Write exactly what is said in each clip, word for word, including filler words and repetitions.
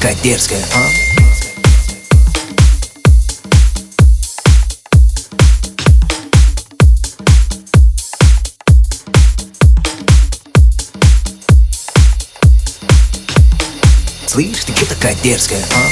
такая дерзкая, а? Слышь, ты чё такая дерзкая, а?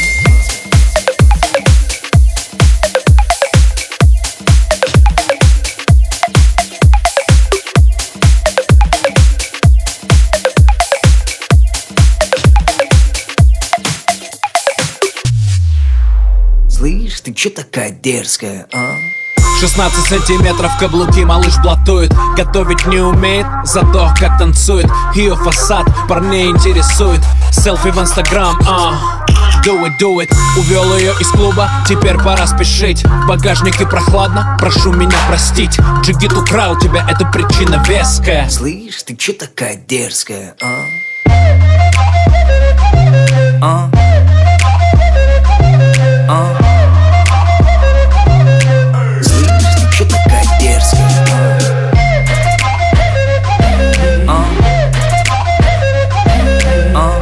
Слышь, ты чё такая дерзкая, а? шестнадцать сантиметров каблуки малыш блатует. Готовить не умеет, зато как танцует. Ее фасад парней интересует. Селфи в инстаграм, а Do it, do it. Увел ее из клуба, теперь пора спешить. В багажнике прохладно, прошу меня простить. Джигит украл тебя, это причина веская. Слышь, ты чё такая дерзкая, а? А? А? Слышь, ты чё такая дерзкая, а? А? А?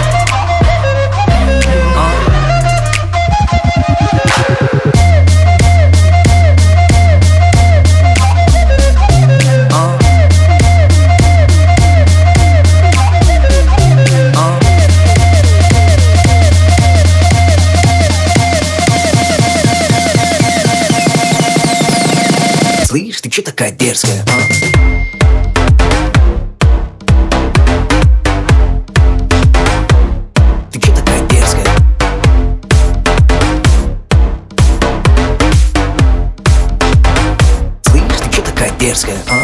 Слышь, ты чё такая дерзкая, а? Ты чё такая дерзкая? Слышь, ты чё такая дерзкая, а?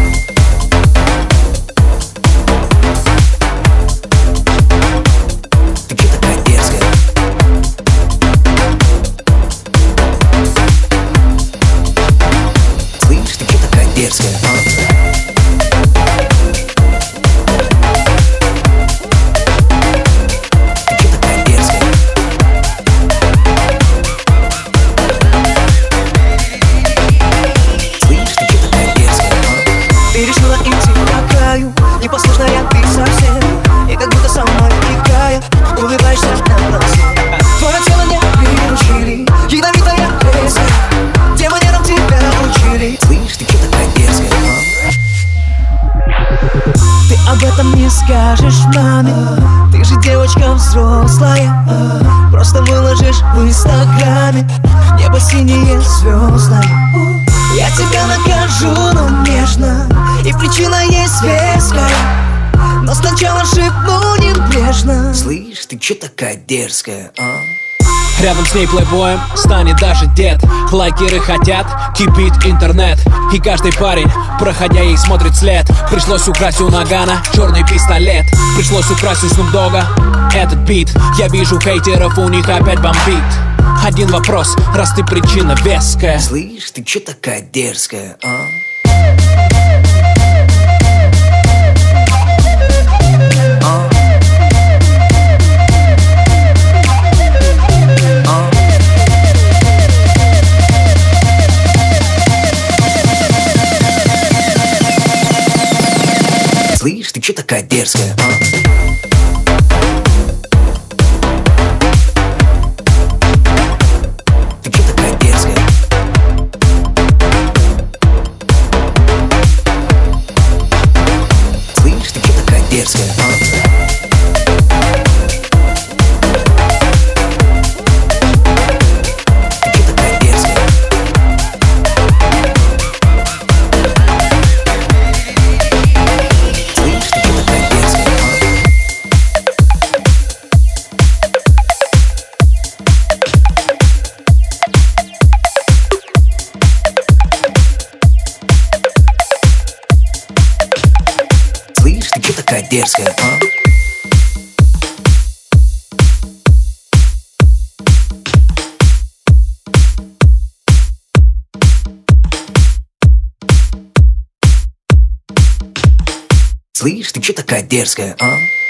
Ты чё такая дерзкая? Слышь, ты чё такая дерзкая, а? Ты чё такая дерзкая? Слышь, ты чё такая дерзкая, а? Ты решила идти по краю, непослушная ты совсем. И как будто со мной играя, улыбаешься на глазе. Твое тело не приручили, ядовитая резка. Тем манерам тебя учили. Слышь, ты чё такая дерзкая, а? Ты об этом не скажешь маме. Ты же девочка взрослая. Просто выложишь в инстаграме небо синее звездное. Я тебя накажу, но нежно. И причина есть веская. Но сначала шепну небрежно. Слышь, ты чё такая дерзкая, а? Рядом с ней плейбоем станет даже дед. Лайкеры хотят, кипит интернет. И каждый парень, проходя ей, смотрит след. Пришлось украсть у Нагана черный пистолет. Пришлось украсть у Снуп Дога этот бит. Я вижу хейтеров, у них опять бомбит. Один вопрос, раз ты причина веская. Слышь, ты чё такая дерзкая, а? А? А? Слышь, ты чё такая дерзкая, а? Ты чё такая дерзкая? Слышь, ты чё такая дерзкая, а? Ты чё такая дерзкая? Слышь, ты чё такая дерзкая, а? Слышь, ты чё такая дерзкая, а? Слышь, ты чё такая дерзкая, а?